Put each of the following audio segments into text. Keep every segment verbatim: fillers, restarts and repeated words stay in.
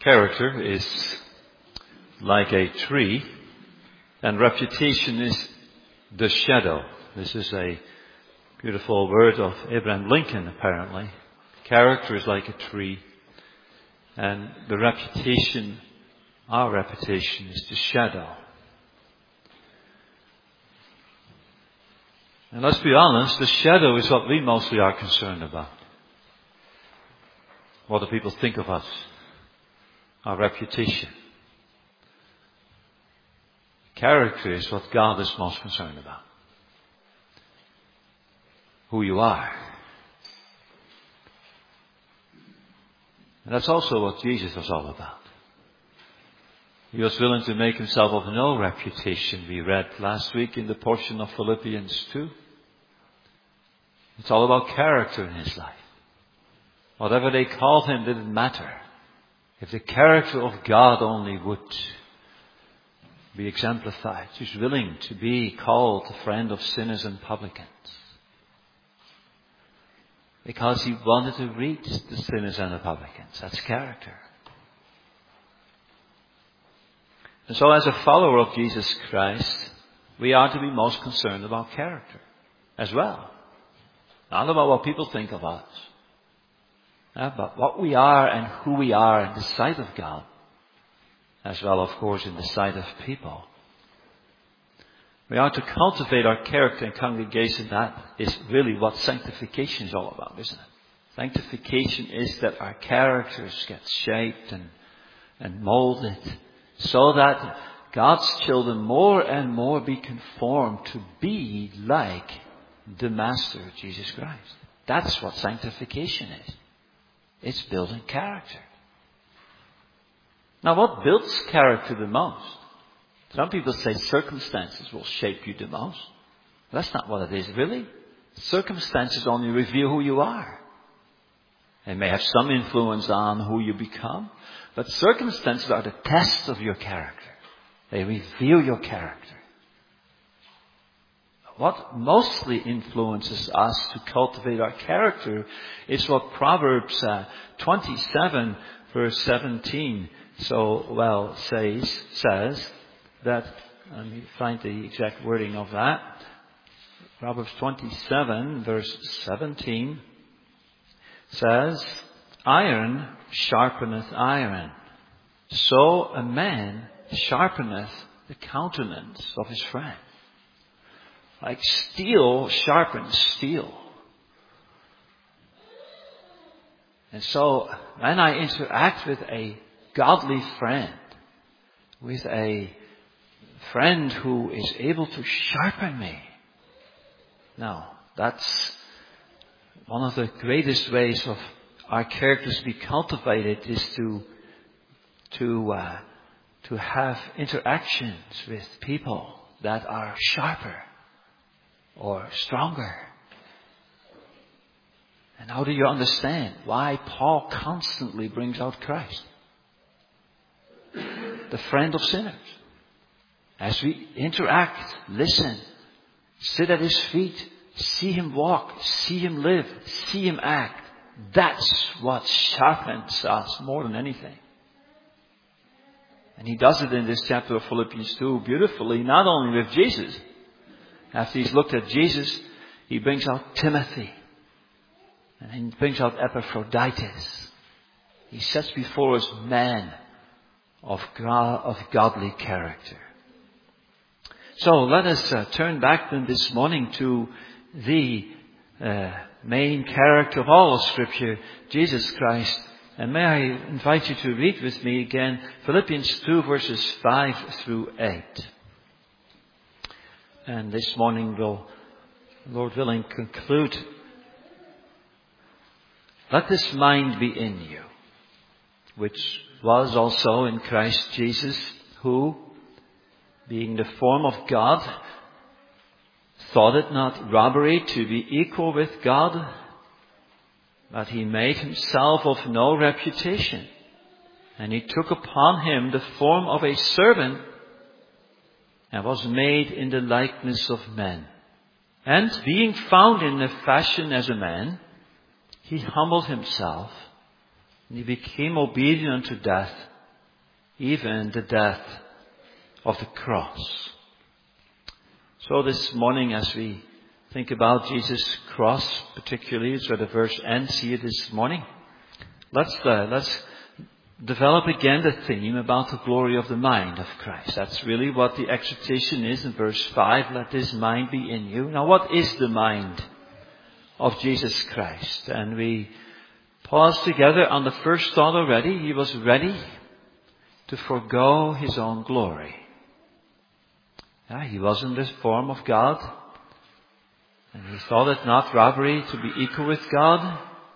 Character is like a tree, and reputation is the shadow. This is a beautiful word of Abraham Lincoln, apparently. Character is like a tree, and the reputation, our reputation, is the shadow. And let's be honest, the shadow is what we mostly are concerned about. What do people think of us? Our reputation. Character is what God is most concerned about. Who you are. And that's also what Jesus was all about. He was willing to make himself of no reputation. We read last week in the portion of Philippians two. It's all about character in his life. Whatever they called him didn't matter. If the character of God only would be exemplified. He's willing to be called the friend of sinners and publicans. Because he wanted to reach the sinners and the publicans. That's character. And so as a follower of Jesus Christ, we are to be most concerned about character as well. Not about what people think of us. But what we are and who we are in the sight of God. As well, of course, in the sight of people. We are to cultivate our character in congregation. That is really what sanctification is all about, isn't it? Sanctification is that our characters get shaped and, and molded so that God's children more and more be conformed to be like the Master, Jesus Christ. That's what sanctification is. It's building character. Now, what builds character the most? Some people say circumstances will shape you the most. That's not what it is, really. Circumstances only reveal who you are. They may have some influence on who you become, but circumstances are the test of your character. They reveal your character. What mostly influences us to cultivate our character is what Proverbs uh, twenty-seven verse seventeen so well says, says that, let me find the exact wording of that. Proverbs twenty-seven verse seventeen says, iron sharpeneth iron, so a man sharpeneth the countenance of his friend. Like steel sharpens steel. And so when I interact with a godly friend, with a friend who is able to sharpen me, now that's one of the greatest ways of our characters to be cultivated is to to uh, to have interactions with people that are sharper or stronger. And how do you understand why Paul constantly brings out Christ? The friend of sinners. As we interact, listen, sit at his feet, see him walk, see him live, see him act. That's what sharpens us more than anything. And he does it in this chapter of Philippians two beautifully, not only with Jesus. After he's looked at Jesus, he brings out Timothy. And he brings out Epaphroditus. He sets before us men of, of godly character. So let us uh, turn back then this morning to the uh, main character of all of Scripture, Jesus Christ. And may I invite you to read with me again Philippians two verses five through eight. And this morning we'll, Lord willing, conclude. Let this mind be in you, which was also in Christ Jesus, who, being the form of God, thought it not robbery to be equal with God, but he made himself of no reputation, and he took upon him the form of a servant, and was made in the likeness of men. And being found in the fashion as a man, he humbled himself, and he became obedient unto death, even the death of the cross. So this morning, as we think about Jesus' cross, particularly, it's where the verse ends here this morning. Let's uh, let's develop again the theme about the glory of the mind of Christ. That's really what the exhortation is in verse five. Let this mind be in you. Now, what is the mind of Jesus Christ? And we pause together on the first thought already. He was ready to forego his own glory. Yeah, he was in the form of God, and he thought it not robbery to be equal with God.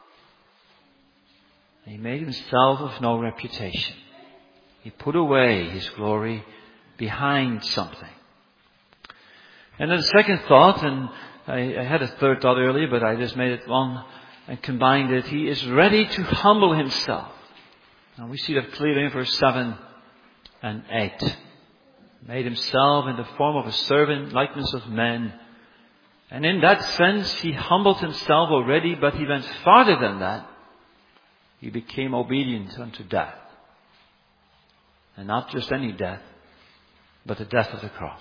He made himself of no reputation. He put away his glory behind something. And then the second thought, and I, I had a third thought earlier, but I just made it one and combined it. He is ready to humble himself. Now we see that clearly in verse seven and eight. Made himself in the form of a servant, likeness of men. And in that sense, he humbled himself already, but he went farther than that. He became obedient unto death. And not just any death, but the death of the cross.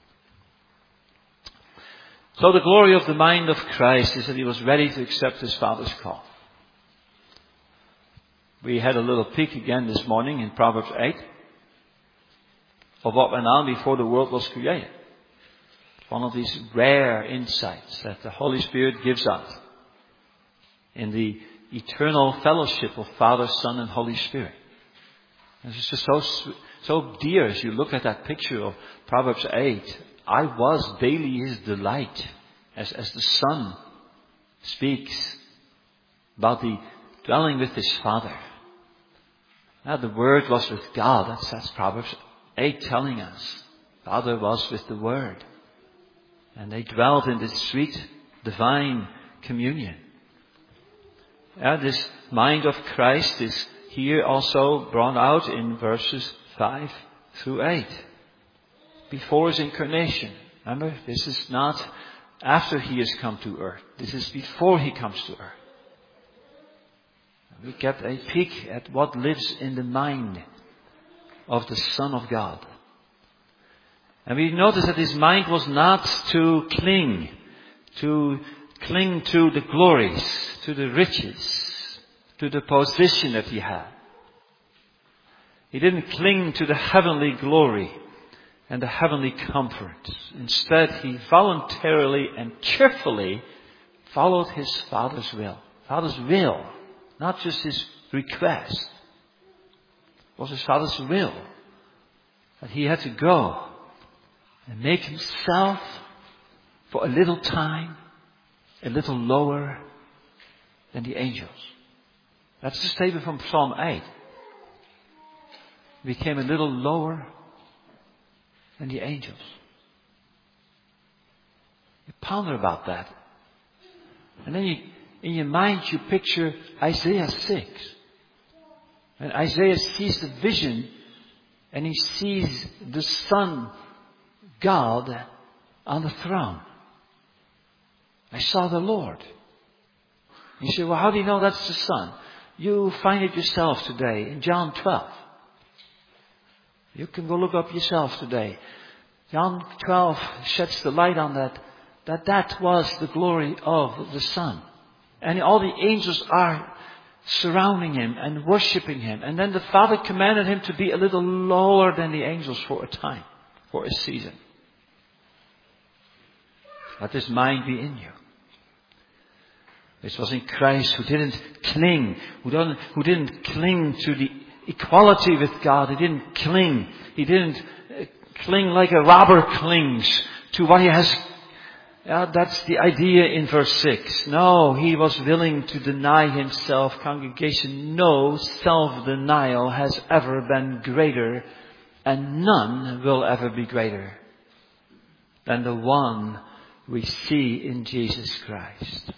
So the glory of the mind of Christ is that he was ready to accept his Father's call. We had a little peek again this morning in Proverbs eight of what went on before the world was created. One of these rare insights that the Holy Spirit gives us in the eternal fellowship of Father, Son, and Holy Spirit. And it's just so so dear as you look at that picture of Proverbs eight. I was daily his delight, as, as the Son speaks about the dwelling with his Father. Now the Word was with God. That's, that's Proverbs eight telling us. Father was with the Word. And they dwelt in this sweet, divine communion. Yeah, this mind of Christ is here also brought out in verses five through eight. Before his incarnation. Remember, this is not after he has come to earth. This is before he comes to earth. We get a peek at what lives in the mind of the Son of God. And we notice that his mind was not to cling, to cling to the glories, to the riches, to the position that he had. He didn't cling to the heavenly glory and the heavenly comfort. Instead, he voluntarily and cheerfully followed his Father's will. Father's will, not just his request. It was his Father's will that he had to go and make himself for a little time a little lower than the angels. That's the statement from Psalm eight. He became a little lower than the angels. You ponder about that. And then you, in your mind you picture Isaiah six. And Isaiah sees the vision and he sees the Son, God, on the throne. I saw the Lord. You say, well, how do you know that's the Son? You find it yourself today in John twelve. You can go look up yourself today. John twelve sheds the light on that, that that was the glory of the Son. And all the angels are surrounding him and worshipping him. And then the Father commanded him to be a little lower than the angels for a time, for a season. Let this mind be in you. This was in Christ, who didn't cling, who didn't, who didn't cling to the equality with God. He didn't cling. He didn't uh, cling like a robber clings to what he has. Uh, that's the idea in verse six. No, he was willing to deny himself. Congregation, no self-denial has ever been greater, and none will ever be greater than the one we see in Jesus Christ.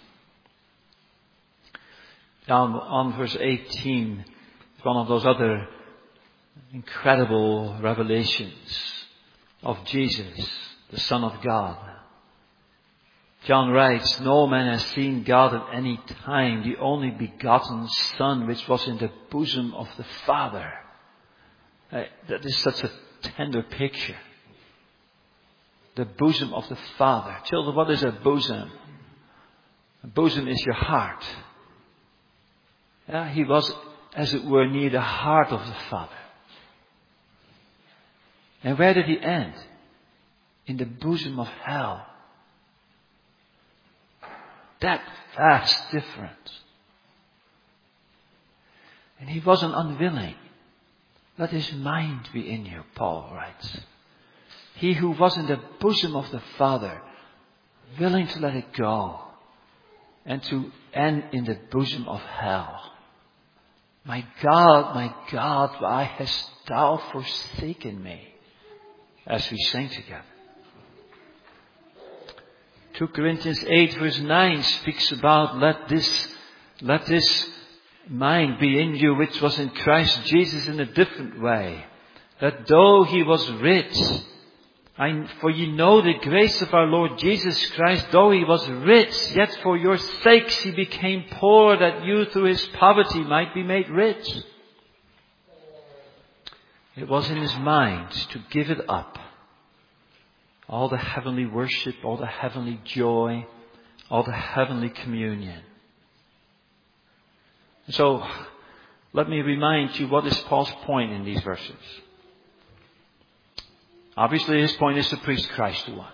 Down on verse eighteen, one of those other incredible revelations of Jesus, the Son of God. John writes, no man has seen God at any time, the only begotten Son which was in the bosom of the Father. Uh, that is such a tender picture. The bosom of the Father. Children, what is a bosom? A bosom is your heart. Yeah, he was, as it were, near the heart of the Father. And where did he end? In the bosom of hell. That vast difference. And he wasn't unwilling. Let his mind be in you, Paul writes. He who was in the bosom of the Father, willing to let it go, and to end in the bosom of hell. My God, my God, why hast thou forsaken me? As we sing together. Second Corinthians eight verse nine speaks about let this, let this mind be in you which was in Christ Jesus in a different way. That though he was rich, I, for ye know the grace of our Lord Jesus Christ, though he was rich, yet for your sakes he became poor, that you through his poverty might be made rich. It was in his mind to give it up. All the heavenly worship, all the heavenly joy, all the heavenly communion. So, let me remind you what is Paul's point in these verses. Obviously his point is to preach Christ to us.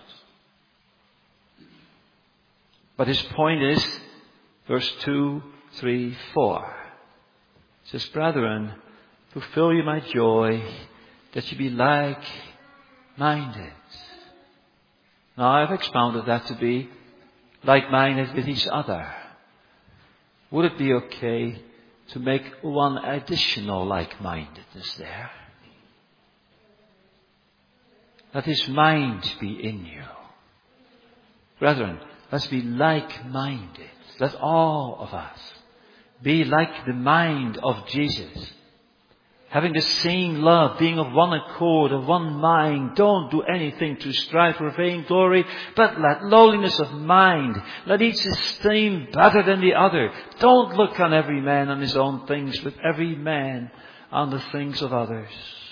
But his point is, verse two, three, four. It says, brethren, fulfill you my joy, that you be like-minded. Now I've expounded that to be like-minded with each other. Would it be okay to make one additional like-mindedness there? Let his mind be in you. Brethren, let's be like-minded. Let all of us be like the mind of Jesus. Having the same love, being of one accord, of one mind. Don't do anything to strive for vainglory, but let lowliness of mind. Let each esteem better than the other. Don't look on every man on his own things, but every man on the things of others.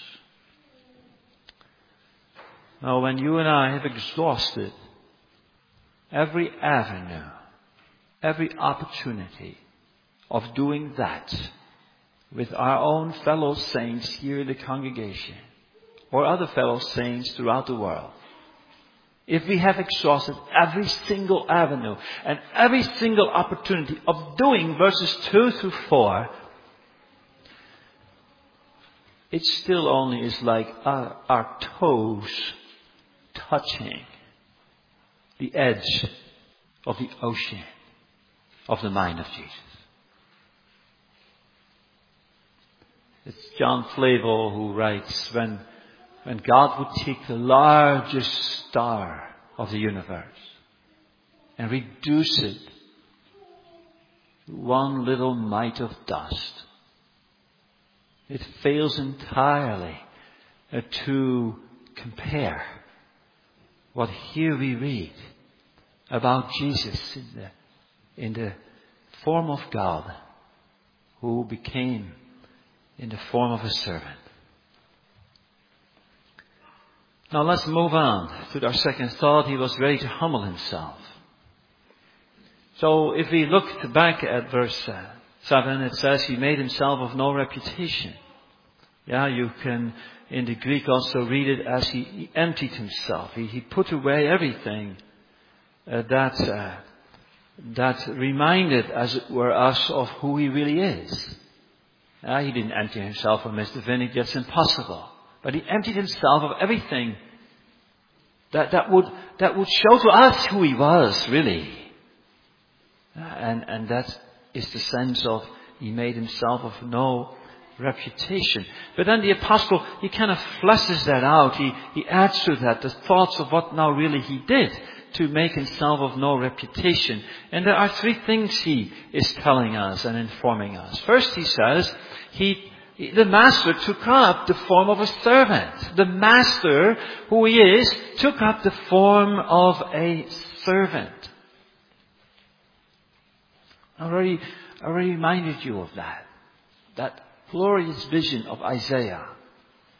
Now, when you and I have exhausted every avenue, every opportunity of doing that with our own fellow saints here in the congregation or other fellow saints throughout the world, if we have exhausted every single avenue and every single opportunity of doing verses two through four, it still only is like our, our toes touching the edge of the ocean of the mind of Jesus. It's John Flavel who writes, when, when God would take the largest star of the universe and reduce it to one little mite of dust, it fails entirely uh, to compare what here we read about Jesus in the, in the form of God, who became in the form of a servant. Now let's move on to our second thought. He was ready to humble himself. So if we look back at verse uh, seven, it says he made himself of no reputation. Yeah, you can in the Greek also read it as he, he emptied himself. He, he put away everything uh, that uh, that reminded, as it were, us of who he really is. Uh, he didn't empty himself of Mister Vinnick. That's impossible. But he emptied himself of everything that that would that would show to us who he was really. Uh, and and that is the sense of he made himself of no reputation. But then the apostle, he kind of fleshes that out. He he adds to that the thoughts of what now really he did to make himself of no reputation. And there are three things he is telling us and informing us. First, he says, he the master took up the form of a servant. The master, who he is, took up the form of a servant. I already, I already reminded you of that. That glorious vision of Isaiah,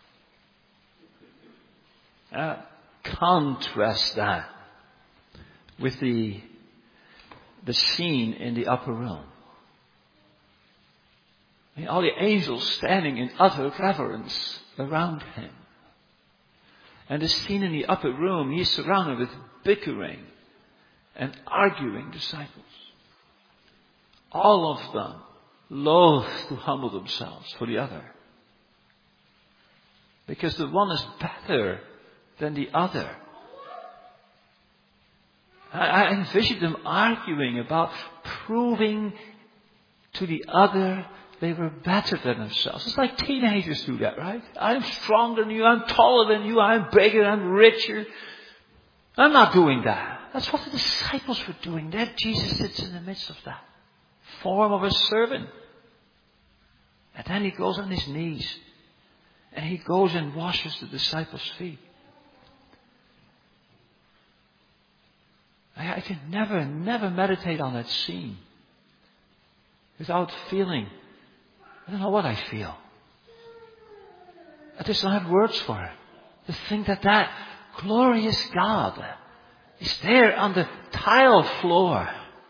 Uh, contrast that with the, the scene in the upper room. I mean, all the angels standing in utter reverence around him. And the scene in the upper room, he's surrounded with bickering and arguing disciples. All of them loath to humble themselves for the other. Because the one is better than the other. I, I envision them arguing about proving to the other they were better than themselves. It's like teenagers do that, right? I'm stronger than you, I'm taller than you, I'm bigger, I'm richer. I'm not doing that. That's what the disciples were doing. There Jesus sits in the midst of that. Form of a servant. And then he goes on his knees. And he goes and washes the disciples' feet. I, I can never, never meditate on that scene without feeling, I don't know what I feel. I just don't have words for it. To think that that glorious God is there on the tile floor,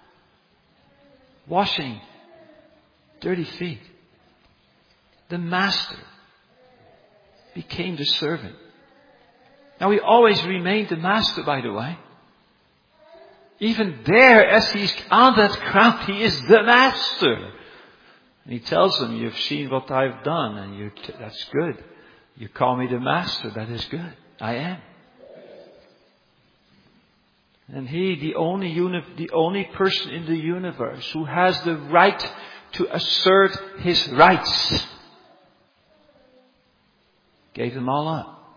washing dirty feet. The master became the servant. Now he always remained the master, by the way. Even there, as he's on that crowd, he is the master. And he tells them, you've seen what I've done, and you t- that's good. You call me the master, that is good. I am. And he, the only uni- the only person in the universe who has the right to assert his rights, gave them all up.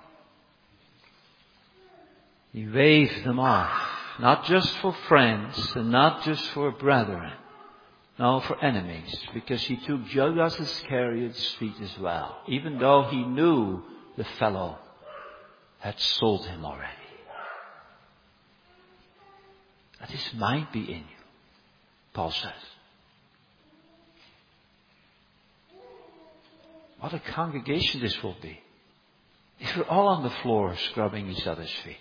He waved them off. Not just for friends and not just for brethren. No, for enemies. Because he took Judas Iscariot's feet as well. Even though he knew the fellow had sold him already. That this might be in you, Paul says. What a congregation this will be. If we're all on the floor scrubbing each other's feet.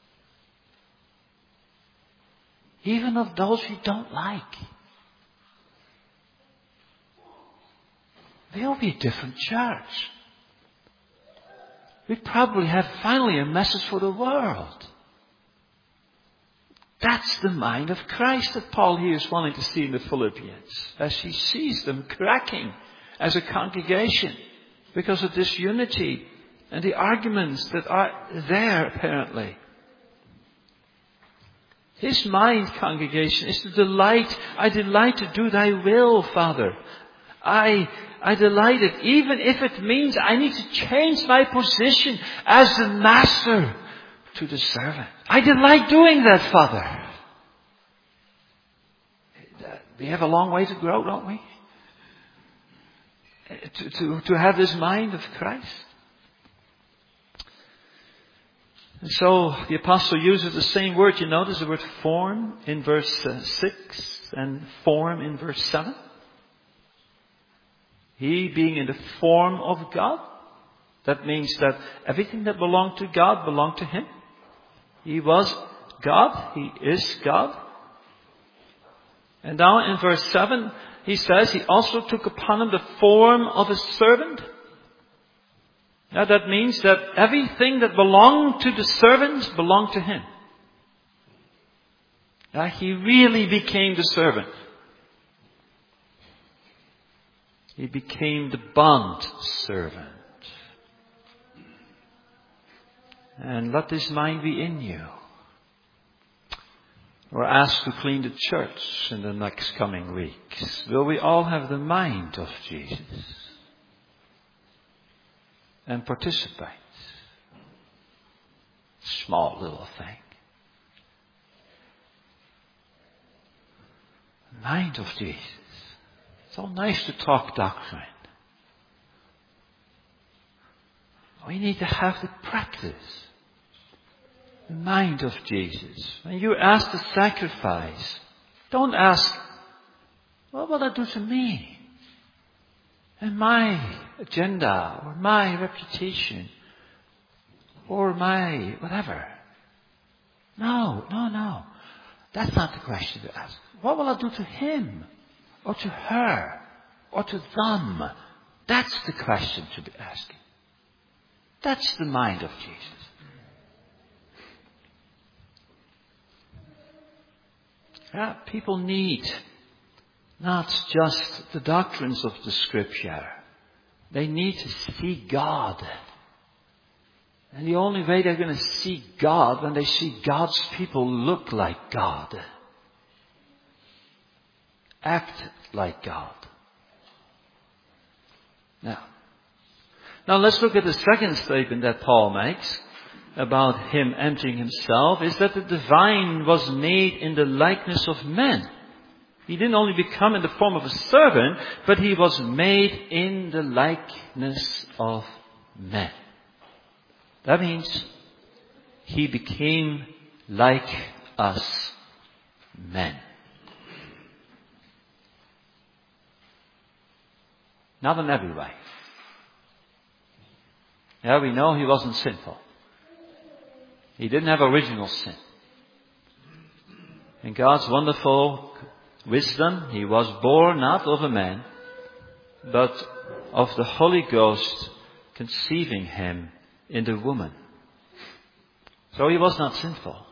Even of those we don't like. There'll be a different church. We probably have finally a message for the world. That's the mind of Christ that Paul here is wanting to see in the Philippians. As he sees them cracking as a congregation because of this unity and the arguments that are there apparently. His mind, congregation, is to delight. I delight to do thy will, Father. I, I delight it, even if it means I need to change my position as the master to the servant. I delight doing that, Father. We have a long way to grow, don't we? To, to, to have this mind of Christ. And so the apostle uses the same word. You notice the word form in verse uh, six and form in verse seven. He being in the form of God. That means that everything that belonged to God belonged to him. He was God. He is God. And now in verse seven, he says he also took upon him the form of a servant. Now that means that everything that belonged to the servants belonged to him. Now he really became the servant. He became the bond servant. And let this mind be in you. We're asked to clean the church in the next coming weeks. Will we all have the mind of Jesus? And participate. Small little thing. Mind of Jesus. It's all nice to talk doctrine. We need to have the practice. The mind of Jesus. When you ask to sacrifice, don't ask, what will that do to me? And my agenda or my reputation. or my whatever. No, no, no. That's not the question to ask. What will I do to him? Or to her? Or to them? That's the question to be asking. That's the mind of Jesus. Yeah, people need not just the doctrines of the Scripture. They need to see God. And the only way they're going to see God when they see God's people look like God. Act like God. Now, now let's look at the second statement that Paul makes about him emptying himself, is that the divine was made in the likeness of men. He didn't only become in the form of a servant, but he was made in the likeness of men. That means he became like us men. Not in every way. Yeah, we know he wasn't sinful. He didn't have original sin. In God's wonderful wisdom, he was born not of a man, but of the Holy Ghost conceiving him in the woman. So he was not sinful.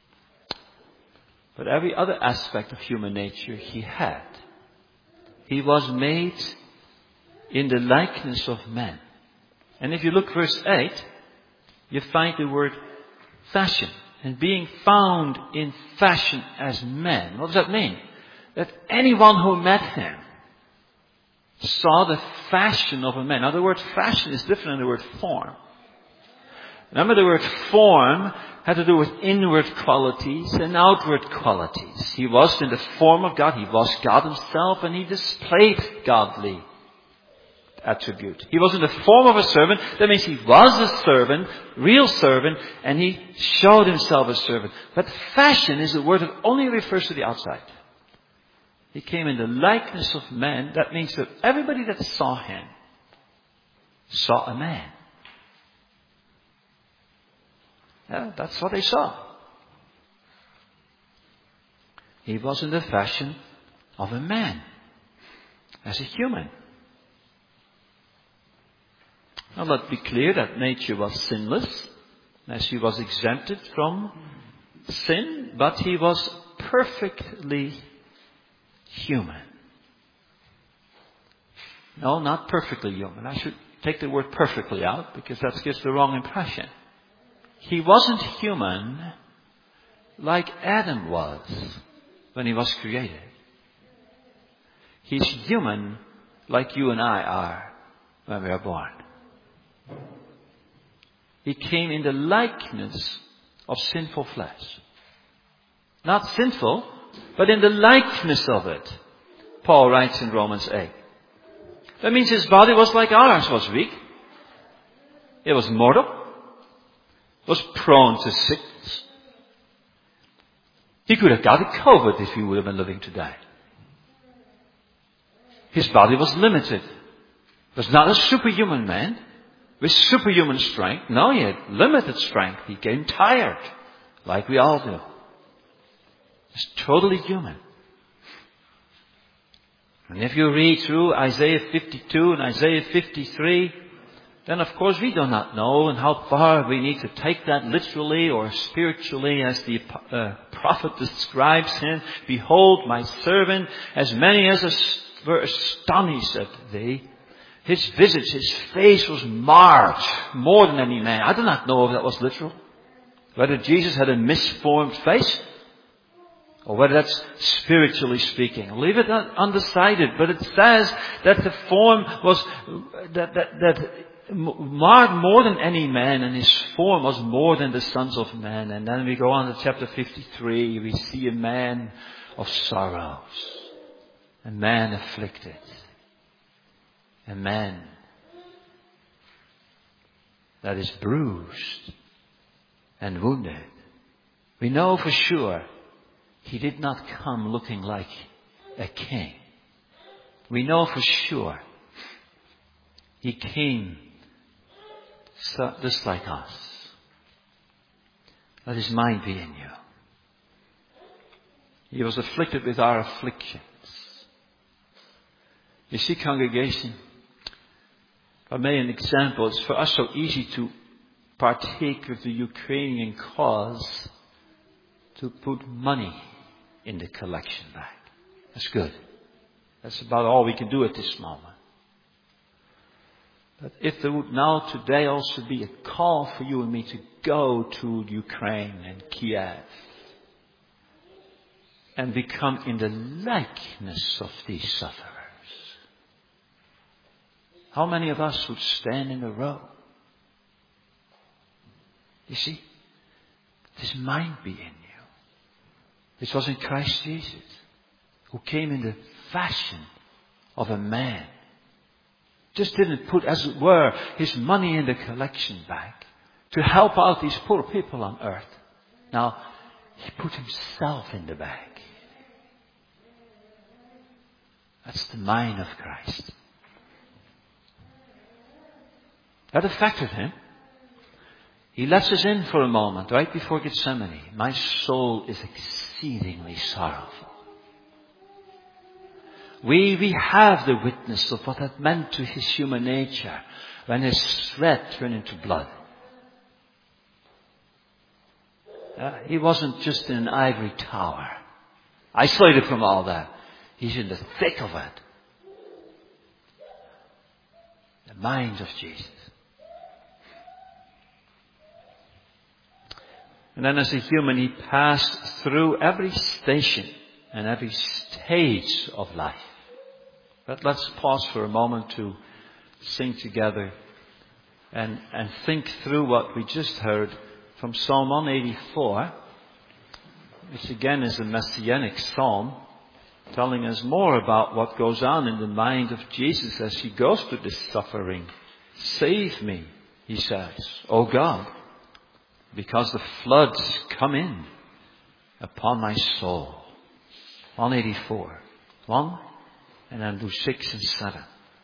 But every other aspect of human nature he had. He was made in the likeness of man. And if you look verse eight, you find the word fashion. And being found in fashion as man. What does that mean? That anyone who met him saw the fashion of a man. Now the word fashion is different than the word form. Remember, the word form had to do with inward qualities and outward qualities. He was in the form of God. He was God himself, and he displayed godly attribute. He was in the form of a servant. That means he was a servant, real servant, and he showed himself as servant. But fashion is a word that only refers to the outside. He came in the likeness of man. That means that everybody that saw him saw a man. Yeah, that's what they saw. He was in the fashion of a man, as a human. Now let's be clear that nature was sinless, as he was exempted from sin, but he was perfectly human. No, not perfectly human. I should take the word perfectly out, because that gives the wrong impression. He wasn't human like Adam was when he was created. He's human like you and I are when we are born. He came in the likeness of sinful flesh. Not sinful, but in the likeness of it. Paul writes in Romans eight. That means his body was like ours, was weak. It was mortal. Was prone to sickness. He could have got COVID if he would have been living today. His body was limited. Was not a superhuman man with superhuman strength. No, he had limited strength. He became tired, like we all do. He's totally human. And if you read through Isaiah fifty-two and Isaiah fifty-three, then of course we do not know and how far we need to take that literally or spiritually, as the uh, prophet describes him. Behold, my servant, as many as as were astonished at thee. His visage, his face was marred more than any man. I do not know if that was literal. Whether Jesus had a misformed face, or whether that's spiritually speaking. Leave it undecided. But it says that the form was, that, that, that marred more than any man, and his form was more than the sons of men. And then we go on to chapter fifty-three. We see a man of sorrows. A man afflicted. A man that is bruised and wounded. We know for sure he did not come looking like a king. We know for sure he came so, just like us. Let His mind be in you. He was afflicted with our afflictions. You see, congregation, if I may an example, it's for us so easy to partake of the Ukrainian cause, to put money in the collection bag. That's good. That's about all we can do at this moment. But if there would now today also be a call for you and me to go to Ukraine and Kiev and become in the likeness of these sufferers, how many of us would stand in a row? You see, this mind be in you. This was in Christ Jesus, who came in the fashion of a man. Just didn't put, as it were, his money in the collection bag to help out these poor people on earth. Now, he put himself in the bag. That's the mind of Christ. That affected him. He lets us in for a moment, right before Gethsemane. My soul is exceedingly sorrowful. We, we have the witness of what that meant to his human nature when his sweat turned into blood. Uh, he wasn't just in an ivory tower, isolated from all that. He's in the thick of it. The mind of Jesus. And then as a human, he passed through every station and every stage of life. But let's pause for a moment to sing together and, and think through what we just heard from Psalm one eighty-four, which again is a messianic psalm, telling us more about what goes on in the mind of Jesus as he goes through this suffering. Save me, he says, O God, because the floods come in upon my soul. one eighty-four. One, and then do six and seven.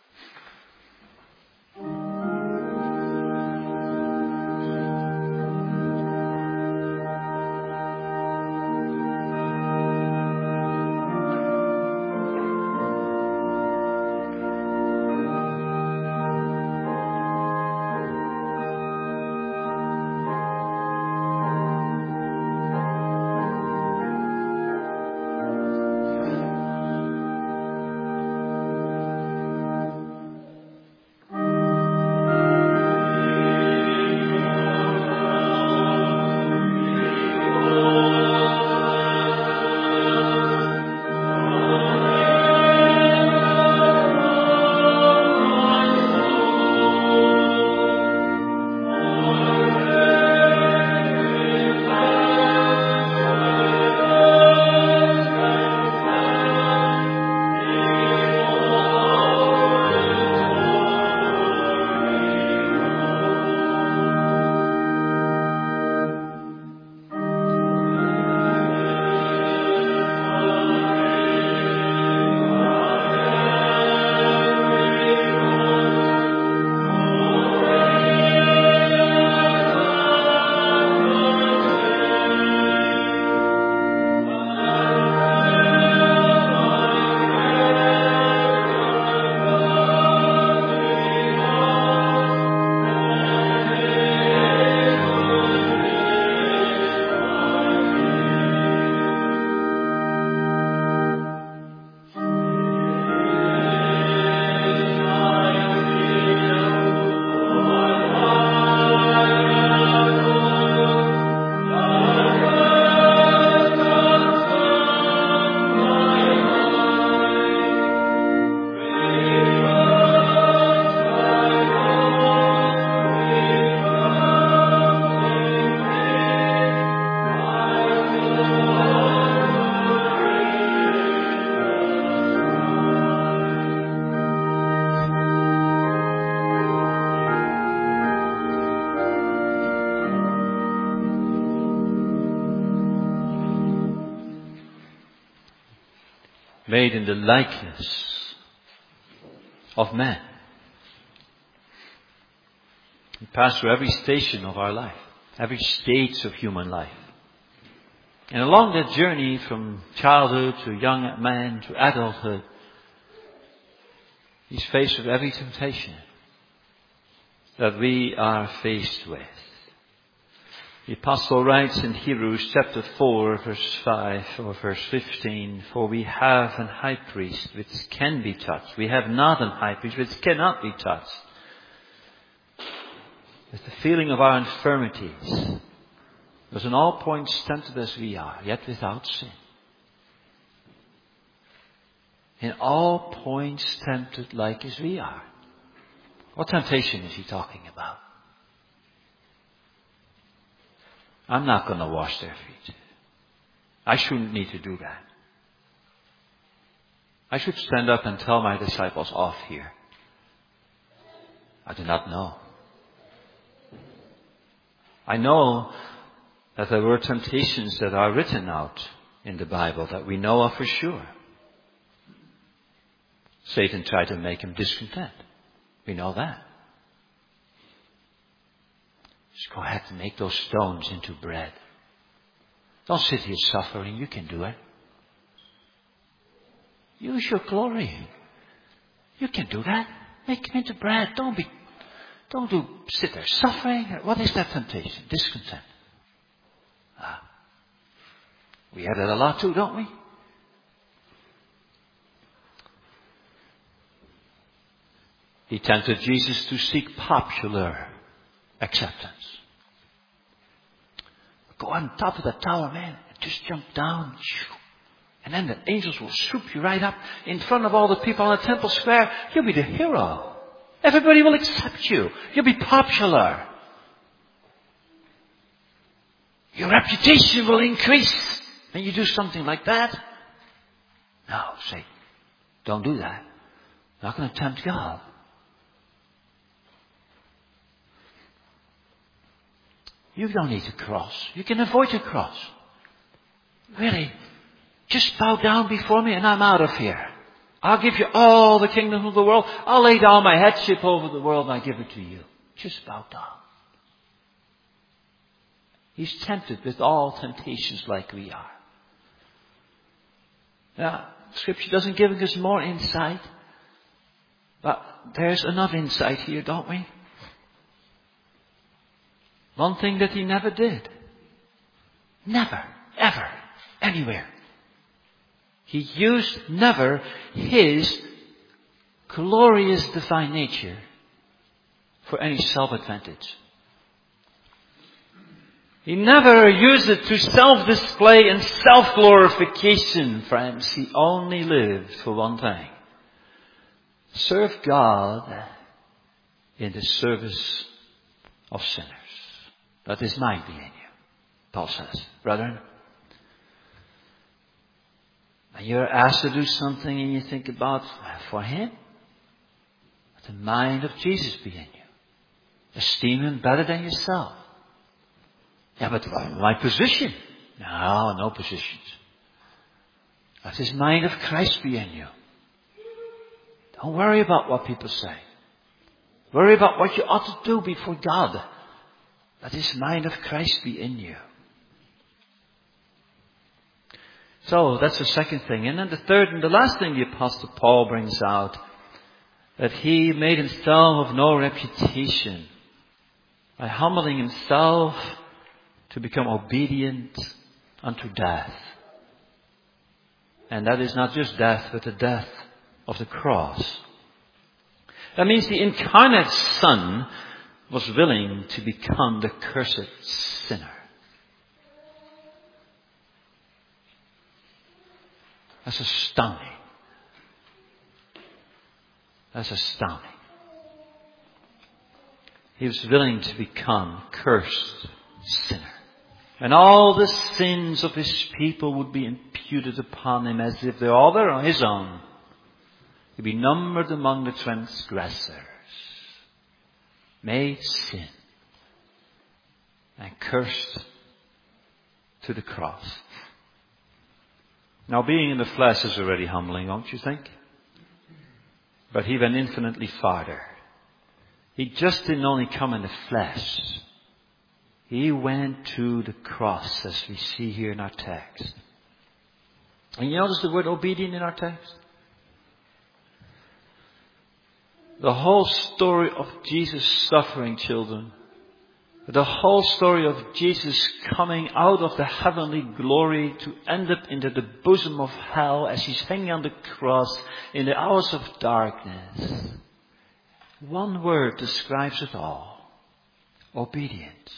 Made in the likeness of man. We pass through every station of our life. every stage of human life. And along that journey from childhood to young man to adulthood, he's faced with every temptation that we are faced with. The apostle writes in Hebrews chapter four, verse five or verse fifteen, "For we have an high priest which can be touched. We have not an high priest which cannot be touched with the feeling of our infirmities, was in all points tempted as we are, yet without sin." In all points tempted like as we are. What temptation is he talking about? I'm not going to wash their feet. I shouldn't need to do that. I should stand up and tell my disciples off here. I do not know. I know that there were temptations that are written out in the Bible that we know of for sure. Satan tried to make him discontent. We know that. Just go ahead and make those stones into bread. Don't sit here suffering. You can do it. Use your glory. You can do that. Make them into bread. Don't be, don't do, sit there suffering. What is that temptation? Discontent. Ah. We have that a lot too, don't we? He tempted Jesus to seek popular acceptance. Go on top of the tower, man, and just jump down. And then the angels will swoop you right up in front of all the people on the temple square. You'll be the hero. Everybody will accept you. You'll be popular. Your reputation will increase when you do something like that. No, say, don't do that. Not going to tempt God. You don't need to cross. You can avoid a cross. Really, just bow down before me and I'm out of here. I'll give you all the kingdom of the world. I'll lay down my headship over the world and I give it to you. Just bow down. He's tempted with all temptations like we are. Now, Scripture doesn't give us more insight. But there's enough insight here, don't we? One thing that he never did. Never, ever, anywhere. He used never his glorious divine nature for any self-advantage. He never used it to self-display and self-glorification, friends. He only lived for one thing. Serve God in the service of sinners. That is mine be in you, Paul says. Brethren, when you're asked to do something and you think about for Him, let the mind of Jesus be in you. Esteem Him better than yourself. Yeah, but my position? No, no positions. Let His mind of Christ be in you. Don't worry about what people say. Worry about what you ought to do before God. Let His mind of Christ be in you. So that's the second thing. And then the third and the last thing the Apostle Paul brings out, that he made himself of no reputation by humbling himself to become obedient unto death. And that is not just death, but the death of the cross. That means the incarnate Son was willing to become the cursed sinner. That's astounding. That's astounding. He was willing to become cursed sinner. And all the sins of His people would be imputed upon Him as if they all were His own. He'd be numbered among the transgressors. Made sin. And cursed to the cross. Now being in the flesh is already humbling, don't you think? But He went infinitely farther. He just didn't only come in the flesh. He went to the cross, as we see here in our text. And you notice the word obedient in our text? The whole story of Jesus' suffering, children. The whole story of Jesus coming out of the heavenly glory to end up into the bosom of hell as he's hanging on the cross in the hours of darkness. One word describes it all. Obedience.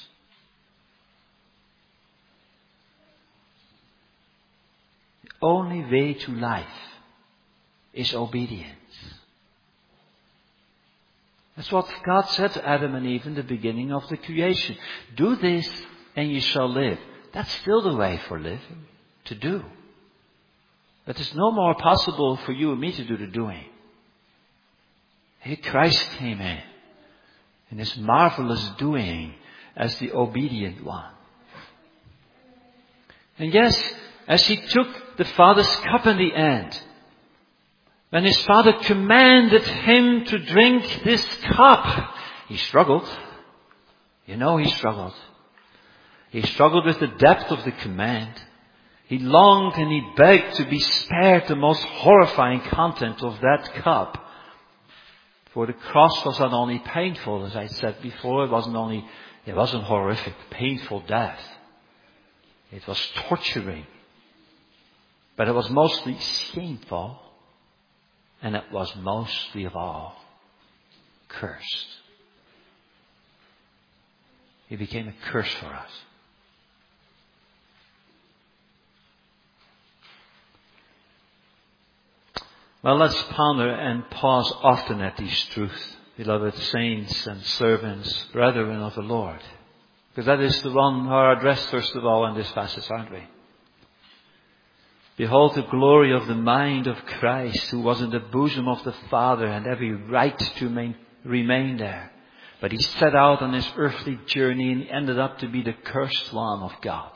The only way to life is obedience. That's what God said to Adam and Eve in the beginning of the creation. Do this and you shall live. That's still the way for living, to do. But it's no more possible for you and me to do the doing. Here Christ came in, in his marvelous doing as the obedient one. And yes, as he took the Father's cup in the end, when his Father commanded him to drink this cup, he struggled. You know he struggled. He struggled with the depth of the command. He longed and he begged to be spared the most horrifying content of that cup. For the cross was not only painful, as I said before, it wasn't only, it wasn't horrific, painful death. It was torturing. But it was mostly shameful. And it was mostly of all cursed. He became a curse for us. Well, let's ponder and pause often at these truths, beloved saints and servants, brethren of the Lord. Because that is the one who are addressed first of all in this passage, aren't we? Behold the glory of the mind of Christ, who was in the bosom of the Father and every right to main, remain there. But he set out on his earthly journey and ended up to be the cursed one of God.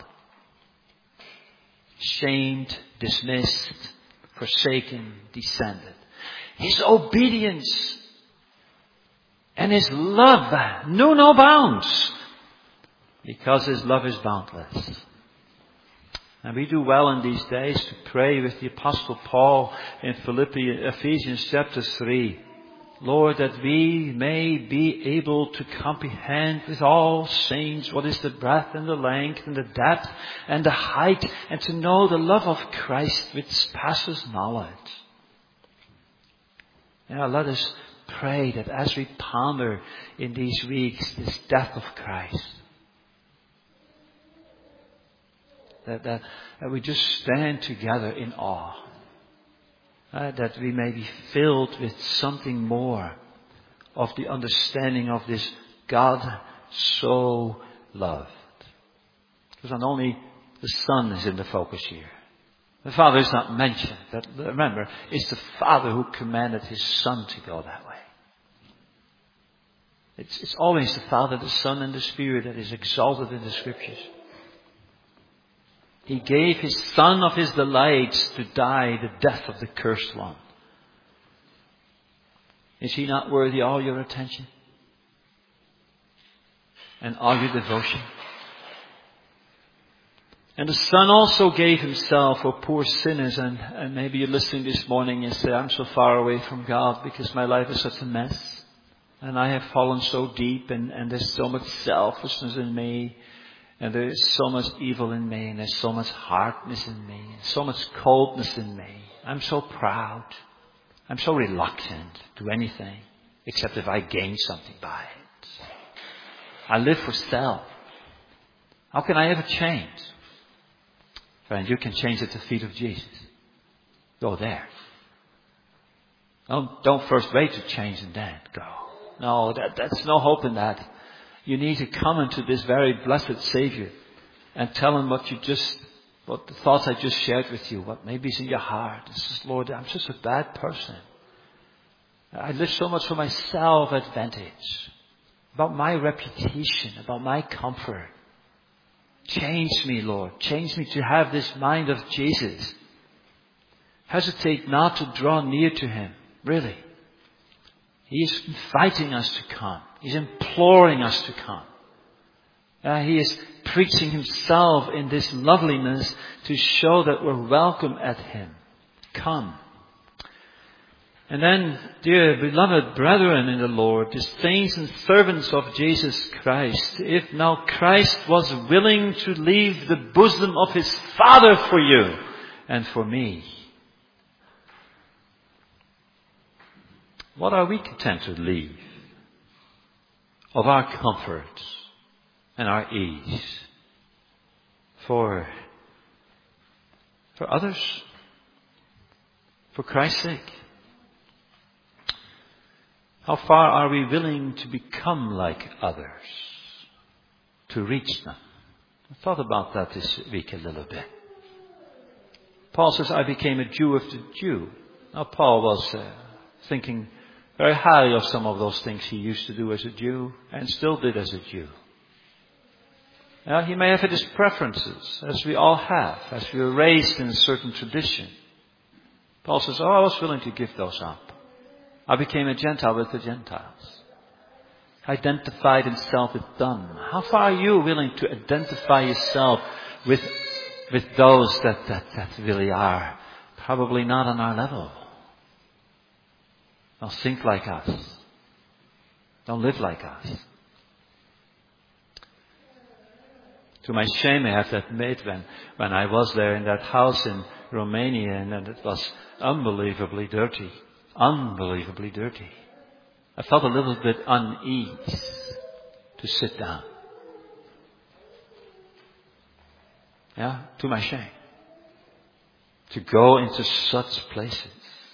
Shamed, dismissed, forsaken, descended. His obedience and his love knew no bounds, because his love is boundless. And we do well in these days to pray with the Apostle Paul in Philippians, Ephesians chapter three. Lord, that we may be able to comprehend with all saints what is the breadth and the length and the depth and the height, and to know the love of Christ which passes knowledge. Now let us pray that as we ponder in these weeks this death of Christ, That, that, that we just stand together in awe. Uh, that we may be filled with something more of the understanding of this God so loved. Because not only the Son is in the focus here. The Father is not mentioned. That, remember, it's the Father who commanded His Son to go that way. It's, it's always the Father, the Son, and the Spirit that is exalted in the Scriptures. He gave His Son of His delights to die the death of the cursed one. Is He not worthy all your attention? And all your devotion? And the Son also gave Himself for poor sinners. And, and maybe you're listening this morning and say, I'm so far away from God because my life is such a mess. And I have fallen so deep, and, and there's so much selfishness in me. And there is so much evil in me, and there's so much hardness in me, and so much coldness in me. I'm so proud. I'm so reluctant to do anything, except if I gain something by it. I live for self. How can I ever change? Friend, you can change at the feet of Jesus. Go there. Don't, don't first wait to change and then go. No, that, that's no hope in that. You need to come into this very blessed Savior and tell Him what you just, what the thoughts I just shared with you, what maybe is in your heart. This is, Lord, I'm just a bad person. I live so much for my self-advantage, about my reputation, about my comfort. Change me, Lord. Change me to have this mind of Jesus. Hesitate not to draw near to Him, really. He is inviting us to come. He's imploring us to come. Uh, he is preaching himself in this loveliness to show that we're welcome at him. Come. And then, dear beloved brethren in the Lord, the saints and servants of Jesus Christ, if now Christ was willing to leave the bosom of his Father for you and for me, what are we content to leave of our comforts and our ease for, for others, for Christ's sake? How far are we willing to become like others to reach them? I thought about that this week a little bit. Paul says, I became a Jew of the Jew. Now Paul was uh, thinking very highly of some of those things he used to do as a Jew and still did as a Jew. Now, he may have had his preferences, as we all have, as we were raised in a certain tradition. Paul says, oh, I was willing to give those up. I became a Gentile with the Gentiles. Identified himself with them. How far are you willing to identify yourself with, with those that, that, that really are probably not on our level? Don't think like us. Don't live like us. To my shame, I have to admit, when, when I was there in that house in Romania, and it was unbelievably dirty. Unbelievably dirty. I felt a little bit unease to sit down. Yeah, to my shame. To go into such places.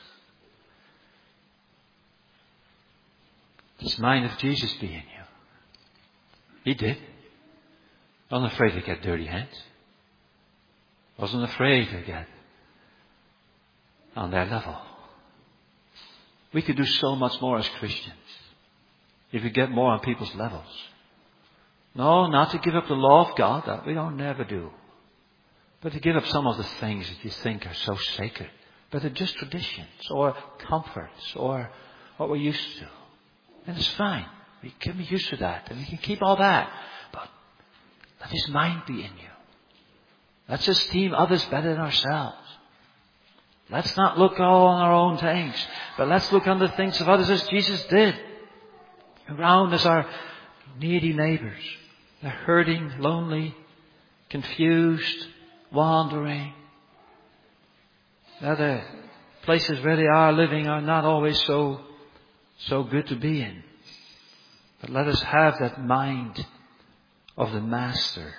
Does mind of Jesus be in you? He did. Wasn't afraid to get dirty hands. Wasn't afraid to get on their level. We could do so much more as Christians if we get more on people's levels. No, not to give up the law of God. That we don't never do. But to give up some of the things that you think are so sacred. But they're just traditions or comforts or what we're used to. And it's fine. We can be used to that. And we can keep all that. But let His mind be in you. Let's esteem others better than ourselves. Let's not look all on our own things, but let's look on the things of others as Jesus did. Around us are needy neighbors. They're hurting, lonely, confused, wandering. Now the places where they are living are not always so, so good to be in. But let us have that mind of the Master.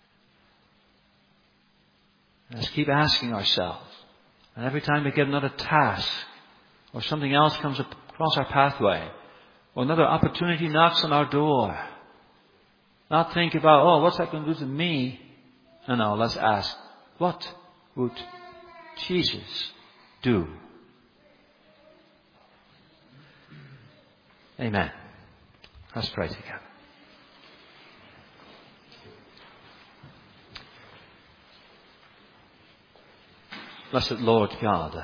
Let's keep asking ourselves. And every time we get another task or something else comes across our pathway or another opportunity knocks on our door, not think about, oh, what's that going to do to me? No, no, let's ask, what would Jesus do? Amen. Let's pray together. Blessed Lord God,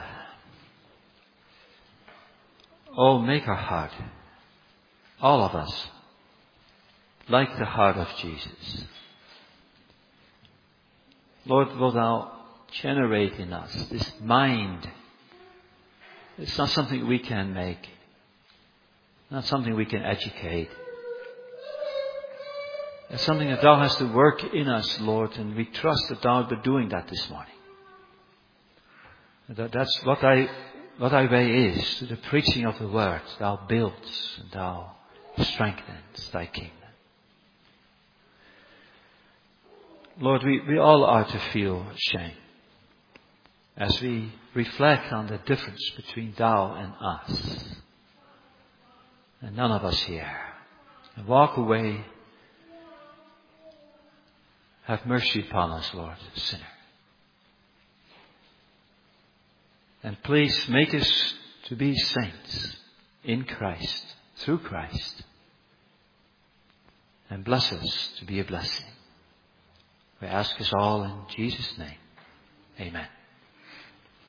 oh, make our heart, all of us, like the heart of Jesus. Lord, will Thou generate in us this mind. It's not something we can make, not something we can educate. It's something that Thou hast to work in us, Lord, and we trust that Thou art doing that this morning. That that's what I, what Thy way is, to the preaching of the Word. Thou builds and Thou strengthens Thy kingdom. Lord, we, we all are to feel shame as we reflect on the difference between Thou and us. And none of us here. And walk away. Have mercy upon us, Lord, sinner. And please make us to be saints in Christ, through Christ. And bless us to be a blessing. We ask us all in Jesus' name. Amen.